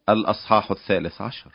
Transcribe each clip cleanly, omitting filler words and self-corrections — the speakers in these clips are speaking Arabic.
الأصحاح 13.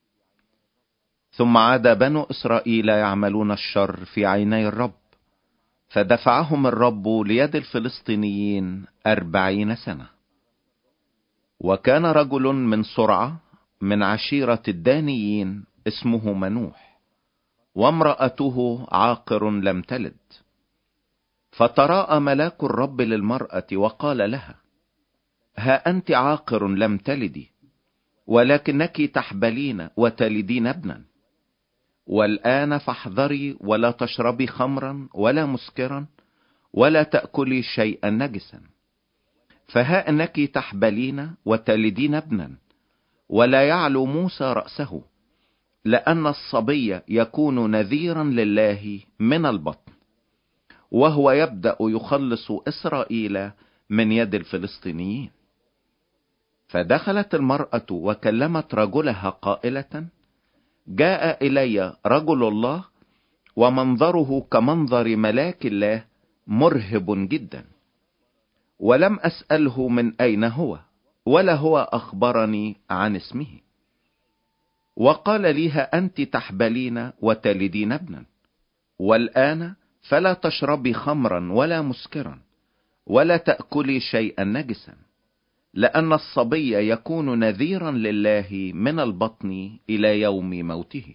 ثم عاد بنو إسرائيل يعملون الشر في عيني الرب، فدفعهم الرب ليد الفلسطينيين 40 سنة. وكان رجل من صرعة من عشيرة الدانيين اسمه منوح، وامرأته عاقر لم تلد. فتراءى ملاك الرب للمرأة وقال لها: ها أنت عاقر لم تلدي، ولكنك تحبلين وتلدين ابنا. والآن فاحذري ولا تشربي خمرا ولا مسكرا ولا تأكلي شيئا نجسا، فها أنك تحبلين وتلدين ابنا، ولا يعلو موسى رأسه، لأن الصبي يكون نذيرا لله من البطن، وهو يبدأ يخلص إسرائيل من يد الفلسطينيين. فدخلت المرأة وكلمت رجلها قائلة: جاء إلي رجل الله، ومنظره كمنظر ملاك الله، مرهب جدا. ولم أسأله من أين هو، ولا هو أخبرني عن اسمه. وقال ليها: أنت تحبلين وتلدين ابنا، والآن فلا تشربي خمرا ولا مسكرا ولا تأكلي شيئا نجسا، لأن الصبي يكون نذيرا لله من البطن إلى يوم موته.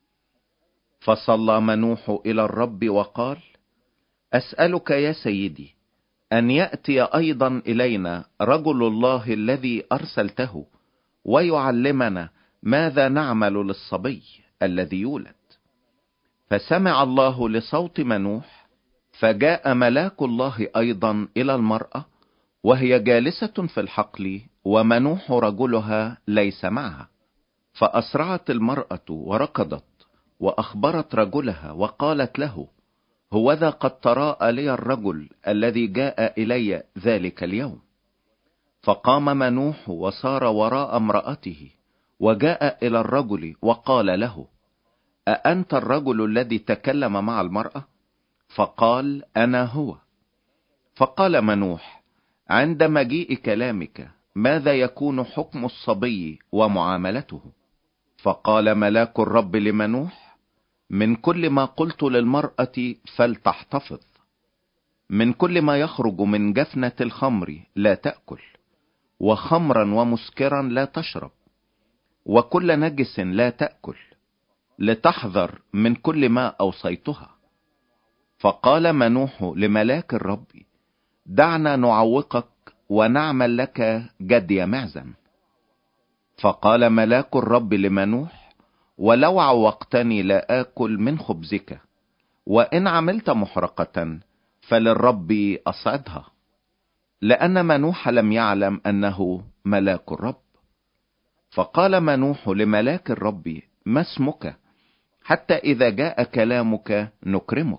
فصلى منوح إلى الرب وقال: أسألك يا سيدي أن يأتي أيضا إلينا رجل الله الذي أرسلته، ويعلمنا ماذا نعمل للصبي الذي يولد. فسمع الله لصوت منوح، فجاء ملاك الله أيضا إلى المرأة وهي جالسة في الحقل، ومنوح رجلها ليس معها. فأسرعت المرأة وركضت وأخبرت رجلها وقالت له: هوذا قد تراءى لي الرجل الذي جاء إلي ذلك اليوم. فقام منوح وصار وراء امرأته، وجاء إلى الرجل وقال له: أأنت الرجل الذي تكلم مع المرأة؟ فقال: أنا هو. فقال منوح: عند مجيء كلامك ماذا يكون حكم الصبي ومعاملته؟ فقال ملاك الرب لمنوح: من كل ما قلت للمرأة فلتحتفظ، من كل ما يخرج من جفنة الخمر لا تأكل، وخمرا ومسكرا لا تشرب، وكل نجس لا تأكل، لتحذر من كل ما أوصيتها. فقال منوح لملاك الرب: دعنا نعوقك ونعمل لك جدي معزا. فقال ملاك الرب لمنوح: ولو عوقتني لا آكل من خبزك، وإن عملت محرقة فللرب أصعدها. لأن منوح لم يعلم أنه ملاك الرب. فقال منوح لملاك الرب: ما اسمك؟ حتى إذا جاء كلامك نكرمك.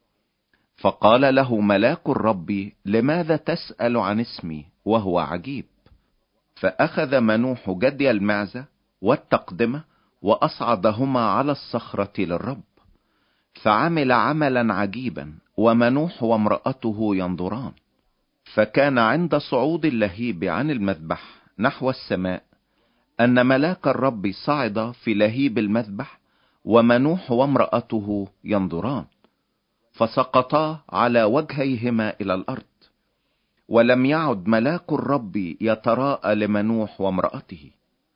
فقال له ملاك الرب: لماذا تسأل عن اسمي وهو عجيب؟ فأخذ منوح جدي المعزة والتقدمة وأصعدهما على الصخرة للرب، فعمل عملا عجيبا، ومنوح وامرأته ينظران. فكان عند صعود اللهيب عن المذبح نحو السماء أن ملاك الرب صعد في لهيب المذبح، ومنوح وامرأته ينظران، فسقطا على وجهيهما إلى الأرض. ولم يعد ملاك الرب يتراءى لمنوح وامرأته.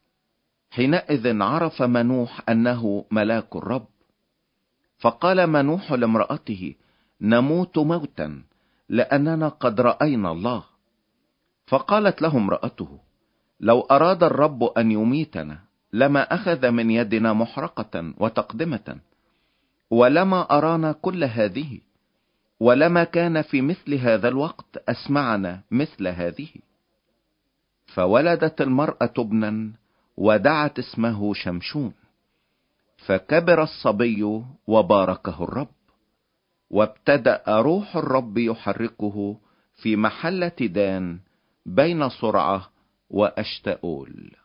حينئذ عرف منوح أنه ملاك الرب. فقال منوح لامرأته: نموت موتا، لأننا قد رأينا الله. فقالت له امرأته: لو أراد الرب أن يميتنا لما أخذ من يدنا محرقة وتقدمة، ولما أرانا كل هذه، ولما كان في مثل هذا الوقت أسمعنا مثل هذه. فولدت المرأة ابنا ودعت اسمه شمشون. فكبر الصبي وباركه الرب، وابتدأ روح الرب يحركه في محلة دان بين صرعة وأشتاؤول.